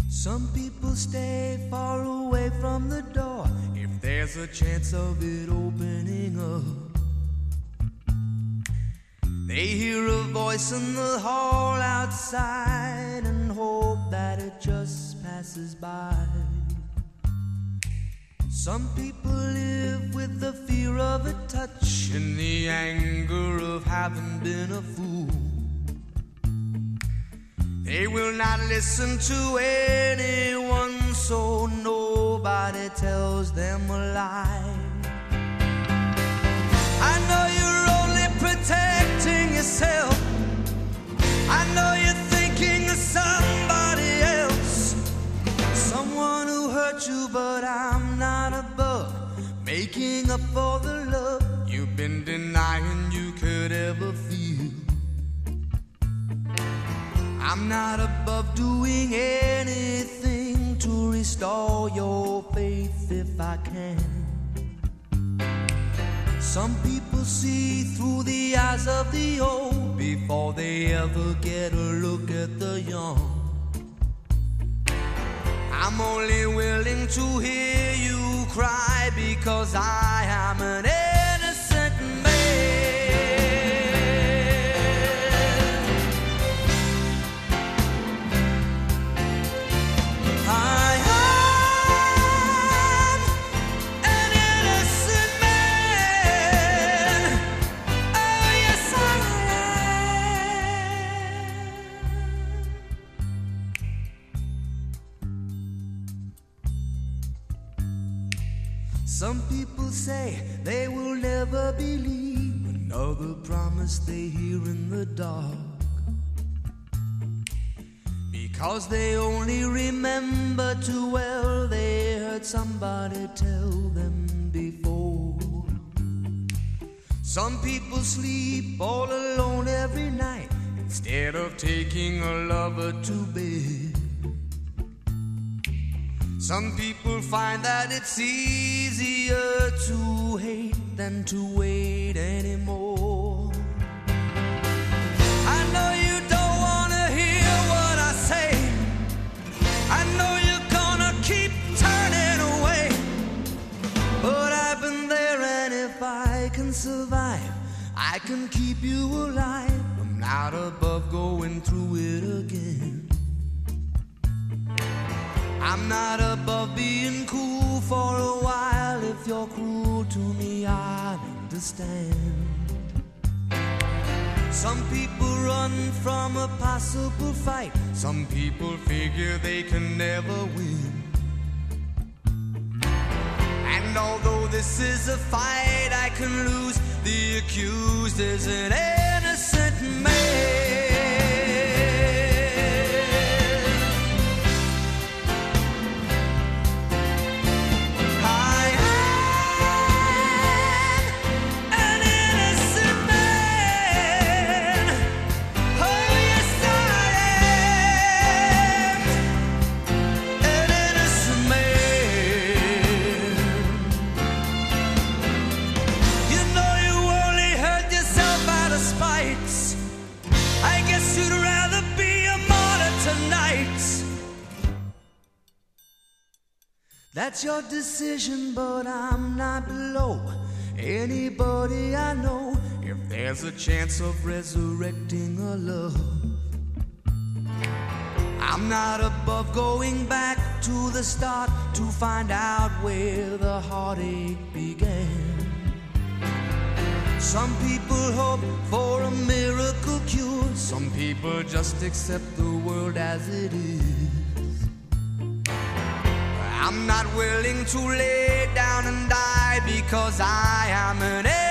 Some people stay far away from the door if there's a chance of it opening up. They hear a voice in the hall outside and hope that it just passes by. Some people live with the fear of a touch and the anger of having been a fool. They will not listen to anyone, so nobody tells them a lie. I know you're only protecting yourself. I know you're thinking of somebody else, someone who hurt you, but I'm not above making up for the love you've been denying you could ever feel. I'm not above doing anything to restore your faith if I can. Some people see through the eyes of the old before they ever get a look at the young. I'm only willing to hear you cry because I am an innocent man. I am an innocent man. Oh, yes, I am. Some people say they will never believe another promise they hear in the dark, because they only remember too well they heard somebody tell them before. Some people sleep all alone every night instead of taking a lover to bed. Some people find that it's easier to hate than to wait anymore. I know you don't want to hear what I say. I know you're gonna keep turning away, but I've been there, and if I can survive, I can keep you alive. I'm not above going through it again. I'm not above being cool for a while. If you're cruel to me, I understand. Some people run from a possible fight. Some people figure they can never win. And although this is a fight I can lose, the accused is an innocent man. That's your decision, but I'm not below anybody I know if there's a chance of resurrecting a love. I'm not above going back to the start to find out where the heartache began. Some people hope for a miracle cure. Some people just accept the world as it is. I'm not willing to lay down and die because I am an